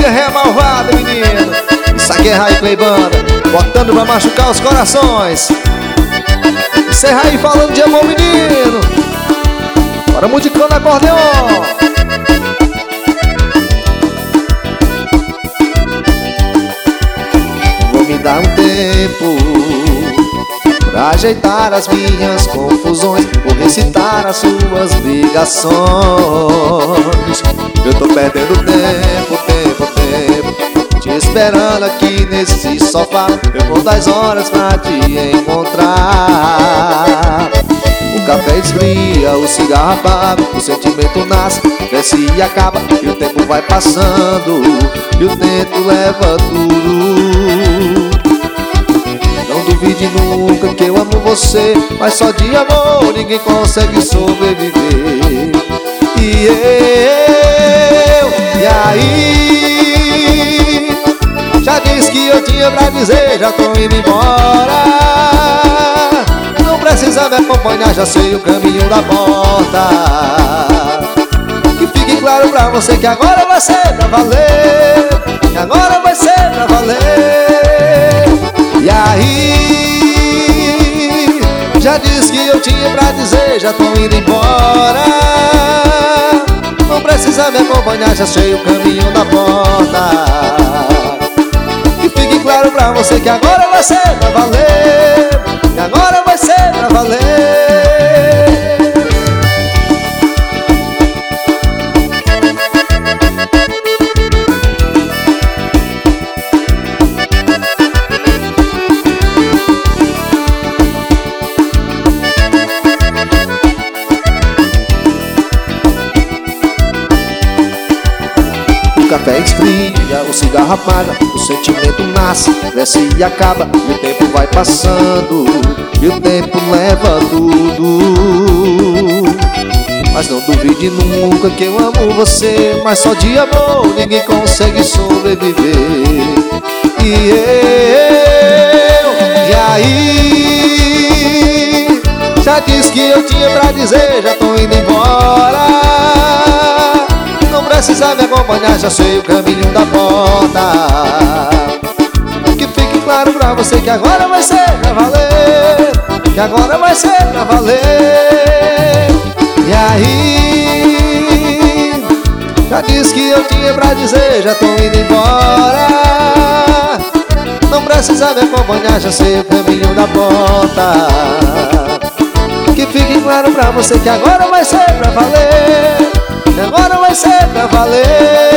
guerreiro malvado, menino. Isso aqui é Raí Play Banda, botando pra machucar os corações. Isso é Raí falando de amor, menino. Bora musicando acordeon. Vou me dar um tempo pra ajeitar as minhas confusões. Vou recitar as suas ligações. Eu tô perdendo tempo, te esperando aqui nesse sofá. Eu vou 10 horas pra te encontrar. O café esfria, o cigarro apaga, o sentimento nasce, desce e acaba. E o tempo vai passando, e o tempo leva tudo. Não duvide nunca que eu amo você, mas só de amor ninguém consegue sobreviver. E aí, já disse que eu tinha pra dizer, já tô indo embora. Não precisa me acompanhar, já sei o caminho da porta. Que fique claro pra você que agora vai ser pra valer, que agora vai ser pra valer. E aí, já disse que eu tinha pra dizer, já tô indo embora. Não precisa me acompanhar, já sei o caminho da porta. Que fique claro pra você que agora vai ser pra valer, que agora vai ser pra valer. O café esfria, o cigarro apaga, o sentimento nasce, desce e acaba. E o tempo vai passando, e o tempo leva tudo. Mas não duvide nunca que eu amo você, mas só de amor ninguém consegue sobreviver. E aí, já disse que eu tinha pra dizer, já tô indo embora. Não precisa me acompanhar, já sei o caminho da porta. Que fique claro pra você que agora vai ser pra valer, que agora vai ser pra valer. E aí, já disse que eu tinha pra dizer, já tô indo embora. Não precisa me acompanhar, já sei o caminho da porta. Que fique claro pra você que agora vai ser pra valer, agora vai ser pra valer.